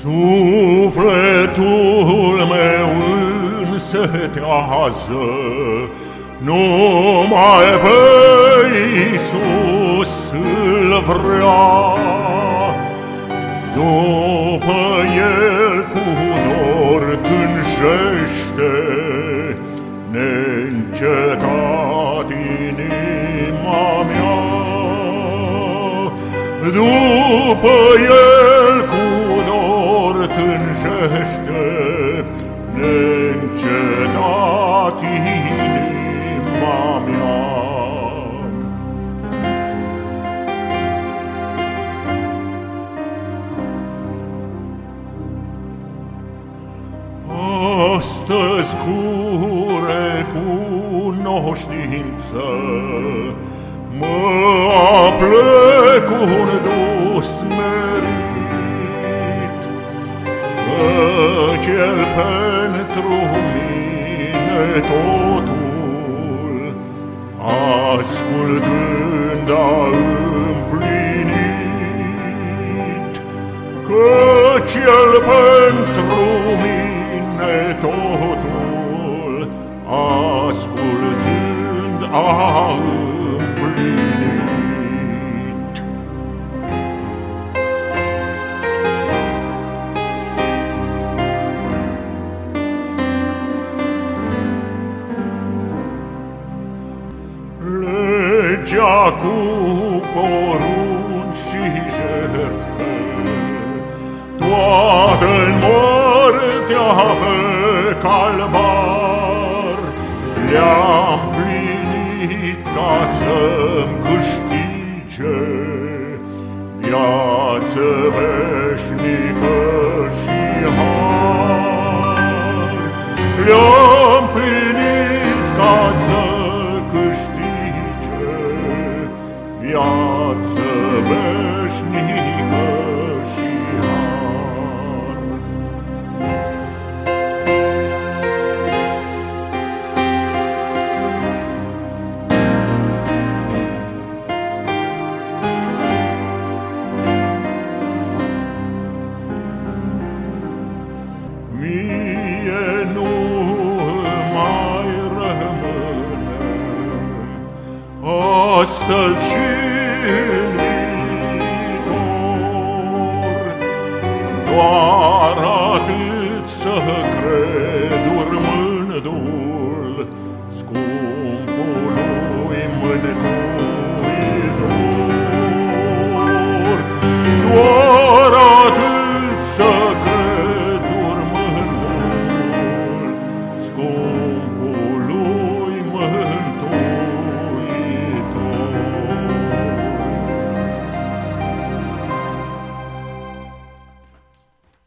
Sufletul meu însetează numai pe Iisus îl vrea. După El cu dor tânjește neîncetat inima mea. După El cu dor tânjește neîncetat inima mea. Astăzi cu recunoștință mă aplec un dus merit, căci El pentru mine totul, ascultând a împlinit, căci El pentru mine totul, ascultând a împlinit. Legea cu porunci și jertfe, toată-n moartea pe calvar, le-am plinit ca să-mi câștige viață veșnică și har. Le-am plinit ca să câștige viață veșnică și har. Mie nu mai rămâne astăzi și în viitor doar atât să cred